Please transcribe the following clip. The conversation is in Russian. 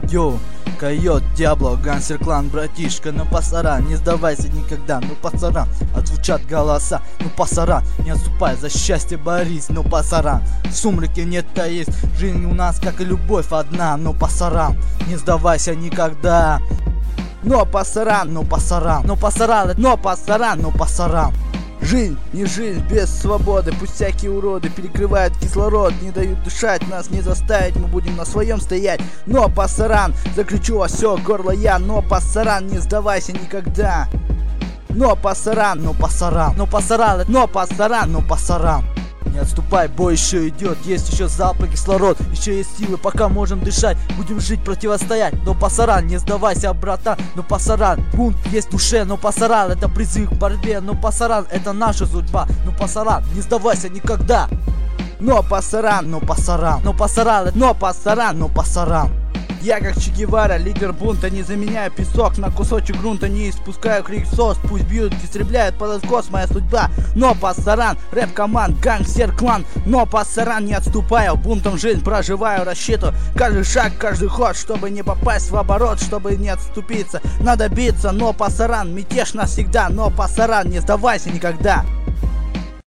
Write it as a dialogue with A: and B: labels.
A: Йоу, койот, Диабло, Гангстер Клан, братишка, ну пасаран, не сдавайся никогда, ну пасаран, отзвучат голоса, ну пасаран, не отступай, за счастье борись, ну пасаран, в сумраке нет таись, жизнь у нас как и любовь одна, ну пасаран, не сдавайся никогда. Но пасаран, но пасаран, но пасаран, но пасаран, но пасаран. Жизнь, не жизнь без свободы, пусть всякие уроды перекрывают кислород, не дают дышать, нас не заставить, мы будем на своем стоять. Но пасаран, заключу во все горло я, но пасаран, не сдавайся никогда. Но пасаран, но пасаран, но пасаран, но пасаран, но пасаран. Не отступай, бой еще идет, есть еще залп и кислород, еще есть силы, пока можем дышать, будем жить, противостоять. Но пасаран, не сдавайся, братан, но пасаран, бунт есть в душе, но пасаран, это призыв к борьбе, но пасаран, это наша судьба, но пасаран, не сдавайся никогда. Но пасаран, но пасаран, но пасаран, но пасаран, но пасаран. Я как Че Гевара, лидер бунта, не заменяю песок на кусочек грунта, не испускаю крик сос, пусть бьют, истребляют под откос, моя судьба. Но пасаран, рэп-команд, Гангстер Клан, но пасаран, не отступаю, бунтом жизнь проживаю, рассчитываю каждый шаг, каждый ход, чтобы не попасть в оборот, чтобы не отступиться, надо биться, но пасаран, мятеж навсегда, но пасаран, не сдавайся никогда.